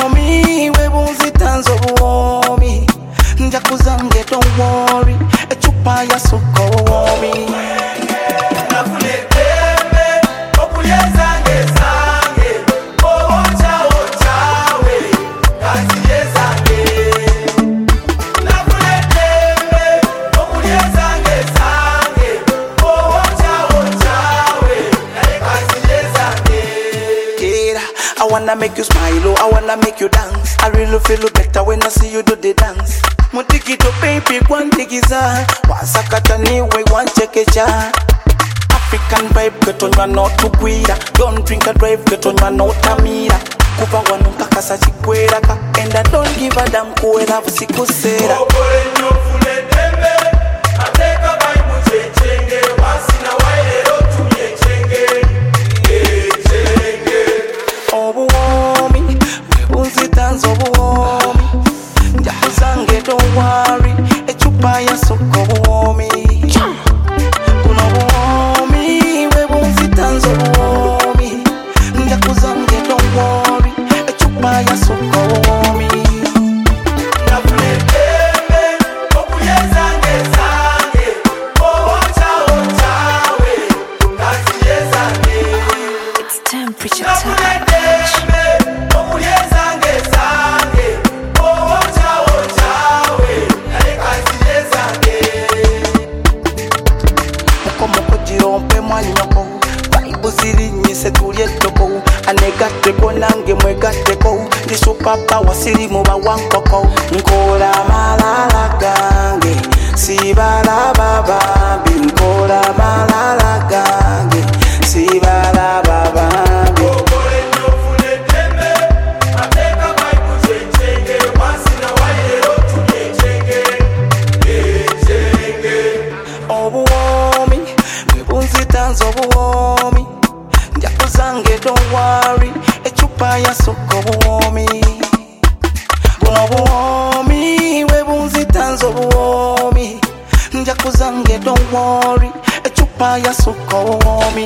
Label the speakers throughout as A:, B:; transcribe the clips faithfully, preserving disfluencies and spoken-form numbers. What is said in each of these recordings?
A: Obuomi webunzitanza obuomi nja kuzange don't worry echupa ya sukomi
B: nakuleteme okuyezange zange ocha ochawe kasiyezange nakuleteme okuyezange zange ocha ochawe kasiyezange.
A: I wanna make you smile, oh, I wanna make you dance. I really feel better when I see you do the dance. Mutikito baby, one tigiza. Wasakata niwe, one chekecha. African vibe, get on your not to queer. Don't drink and drive, get on your not a mira. Kupa wanu kakasa chikwera ka. And I don't give a damn kuera vusiku sera.
B: Okole nyofule dembe, ateka bai muche chenge. Wasina wailero tumye chenge.
A: Obuomi, webunzitanza obuomi nja kuzange don't worry echupa ya soko obuomi buno obuomi webunzitanza obuomi nja kuzange don't worry echupa ya soko obuomi
B: nakuleteme okuyezange zange ocha ochawe kasiyezange.
C: It's temperature time.
A: Anegateko nange mwegateko ndisupapa wasiri muba wankoko nkola malala gange sibala babambi nkola malala gange sibala babambi
B: okole nyofule dembe ateka bai muche chenge wasina wailero tumye chenge chenge.
A: Obuomi webunzitanza obuomi nja kuzange don't worry echupa ya soko obuomi buno obuomi webunzitanza obuomi nja kuzange don't worry echupa ya soko obuomi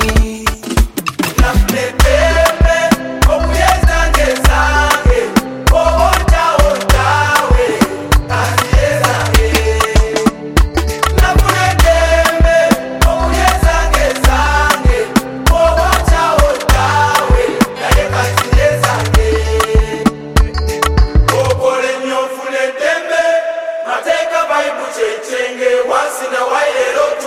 B: nakuleteme okuyezange zange ocha ochawe kasiyezange. Nakuleteme okuyezange zange ocha ochawe kasiyezange. Okole nyofule dembe mateka bai muche chenge wasina wailero